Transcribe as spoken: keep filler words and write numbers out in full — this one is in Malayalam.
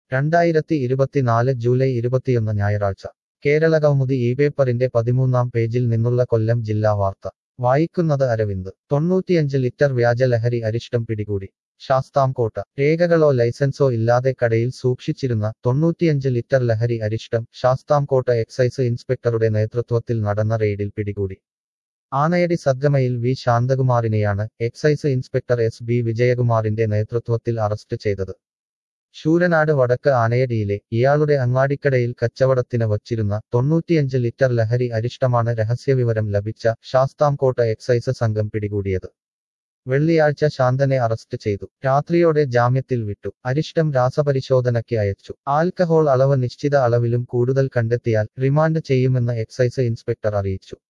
രണ്ടായിരത്തി ഇരുപത്തിനാല് ജൂലൈ ഇരുപത്തിയൊന്ന് ഞായറാഴ്ച കേരള കൗമുദി ഈ പേപ്പറിന്റെ പതിമൂന്നാം പേജിൽ നിന്നുള്ള കൊല്ലം ജില്ലാ വാർത്ത വായിക്കുന്നത് അരവിന്ദ് തൊണ്ണൂറ്റിയഞ്ച് ലിറ്റർ വ്യാജ ലഹരി അരിഷ്ടം പിടികൂടി ശാസ്താംകോട്ട രേഖകളോ ലൈസൻസോ ഇല്ലാതെ കടയിൽ സൂക്ഷിച്ചിരുന്ന തൊണ്ണൂറ്റിയഞ്ച് ലിറ്റർ ലഹരി അരിഷ്ടം ശാസ്താംകോട്ട എക്സൈസ് ഇൻസ്പെക്ടറുടെ നേതൃത്വത്തിൽ നടന്ന റെയ്ഡിൽ പിടികൂടി ആനയടി സദ്ഗമയിൽ വി ശാന്തകുമാറിനെയാണ് എക്സൈസ് ഇൻസ്പെക്ടർ എസ് ബി വിജയകുമാറിന്റെ നേതൃത്വത്തിൽ അറസ്റ്റ് ചെയ്തത് ശൂരനാട് വടക്ക് ആനയടിയിലെ ഇയാളുടെ അങ്ങാടിക്കടയിൽ കച്ചവടത്തിന് വച്ചിരുന്ന തൊണ്ണൂറ്റിയഞ്ച് ലിറ്റർ ലഹരി അരിഷ്ടമാണ് രഹസ്യവിവരം ലഭിച്ച ശാസ്താംകോട്ട എക്സൈസ് സംഘം പിടികൂടിയത് വെള്ളിയാഴ്ച ശാന്തനെ അറസ്റ്റ് ചെയ്തു രാത്രിയോടെ ജാമ്യത്തിൽ വിട്ടു അരിഷ്ടം രാസപരിശോധനയ്ക്ക് അയച്ചു ആൽക്കഹോൾ അളവ് നിശ്ചിത അളവിലും കൂടുതൽ കണ്ടെത്തിയാൽ റിമാൻഡ് ചെയ്യുമെന്ന് എക്സൈസ് ഇൻസ്പെക്ടർ അറിയിച്ചു